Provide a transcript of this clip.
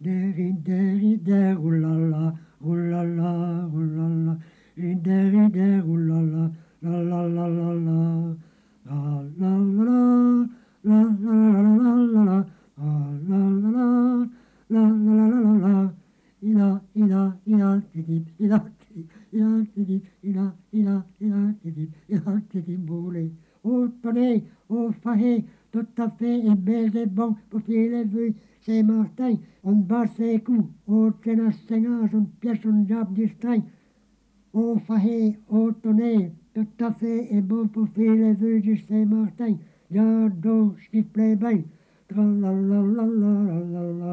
rider, oulala, oulala, oulala, rider, oulala, la la la la la, la la la la, la la la la la, la la la la, la la la la la, ina, tidip, tidip, tidip, boulé. Au tonnet, au fahet, tout à fait, et baiser bon, pour filer les vues, c'est Martin, on bat ses coups, au tenas sengage, on pièce, on diable distinct, au fahet, au tonnet, tout à fait, et bon, pour filer les vues du Saint-Martin, y'a donc, ce qui plaît bien, tra la la la la la la